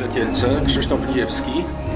Nowe Kielce, Krzysztof Lijewski.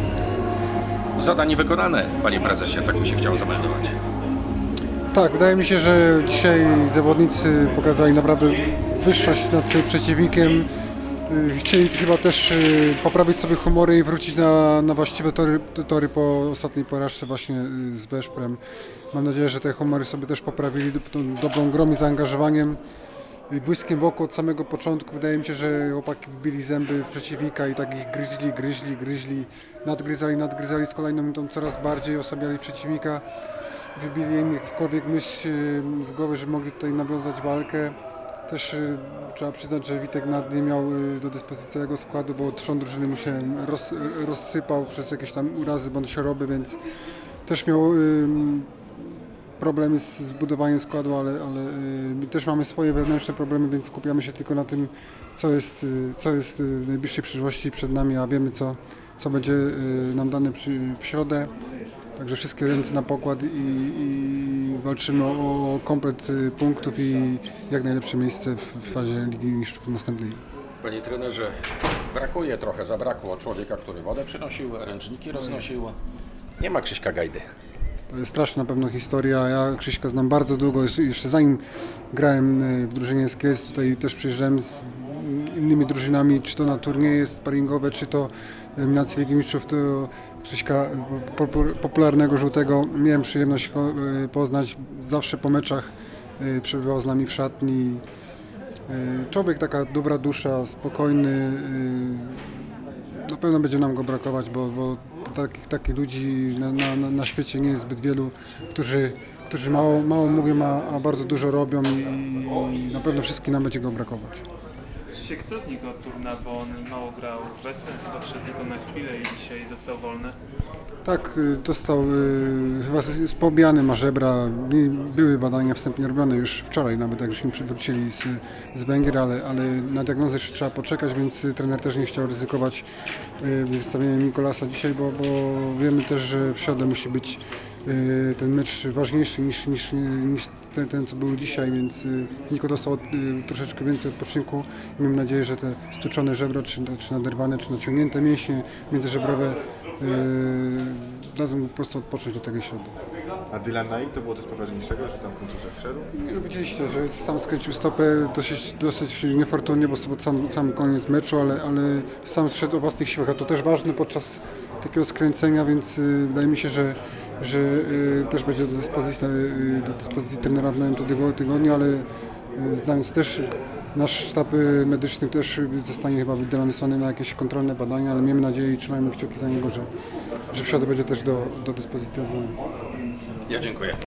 Zadanie wykonane, panie prezesie, tak mi się chciało zameldować. Tak, wydaje mi się, że dzisiaj zawodnicy pokazali naprawdę wyższość nad tym przeciwnikiem. Chcieli chyba też poprawić sobie humory i wrócić na właściwe tory po ostatniej porażce właśnie z Beszprem. Mam nadzieję, że te humory sobie też poprawili tą dobrą grą i zaangażowaniem. I błyskiem w oko od samego początku. Wydaje mi się, że chłopaki wbili zęby w przeciwnika i tak ich gryźli, nadgryzali z kolejną minutą, coraz bardziej osłabiali przeciwnika. Wybili im jakikolwiek myśl z głowy, że mogli tutaj nawiązać walkę. Też trzeba przyznać, że Witek Nat nie miał do dyspozycji całego składu, bo trzon drużyny mu się rozsypał przez jakieś tam urazy bądź choroby, więc też miał problemy z budowaniem składu, ale my też mamy swoje wewnętrzne problemy, więc skupiamy się tylko na tym, co jest w najbliższej przyszłości przed nami, a wiemy, co będzie nam dane w środę. Także wszystkie ręce na pokład i walczymy o komplet punktów i jak najlepsze miejsce w fazie Ligi Mistrzów następnej. Panie trenerze, zabrakło człowieka, który wodę przynosił, ręczniki roznosił. Nie ma Krzyśka Gajdy. To jest straszna na pewno historia. Ja Krzyśka znam bardzo długo, jeszcze zanim grałem w drużynie z Kielc, tutaj też przyjeżdżałem z innymi drużynami, czy to na turnieje sparingowe, czy to eliminacje Ligi Mistrzów, to Krzyśka popularnego żółtego miałem przyjemność poznać. Zawsze po meczach przebywał z nami w szatni. Człowiek taka dobra dusza, spokojny. Na pewno będzie nam go brakować, bo takich ludzi na świecie nie jest zbyt wielu, którzy mało mówią, a bardzo dużo robią i na pewno wszystkim nam będzie go brakować. Krzysiek, co znikł od turna, bo on mało grał w Beszprem, chyba wszedł tylko na chwilę i dzisiaj dostał wolne? Tak, dostał, chyba pobijany ma żebra, były badania wstępnie robione już wczoraj nawet, jak żeśmy wrócili z Węgier, ale na diagnozę jeszcze trzeba poczekać, więc trener też nie chciał ryzykować wystawienia Nikolasa dzisiaj, bo wiemy też, że w środę musi być ten mecz ważniejszy niż ten, co był dzisiaj, więc Niko dostał troszeczkę więcej odpoczynku. Miejmy nadzieję, że te stuczone żebra, czy naderwane, czy naciągnięte mięśnie międzyżebrowe dadzą po prostu odpocząć do tego środy. A Dylan Nai to było coś poważniejszego, że tam w końcu wszedł? Nie, widzieliście, że sam skręcił stopę dosyć niefortunnie, bo sam koniec meczu, ale sam szedł o własnych siłach, a to też ważne podczas takiego skręcenia, więc wydaje mi się, że też będzie do dyspozycji trenera w nowym tygodniu, ale znając też nasz sztab medyczny też zostanie chyba wysłany na jakieś kontrolne badania, ale miejmy nadzieję i trzymajmy kciuki za niego, że w środę będzie też do dyspozycji. Ja dziękuję.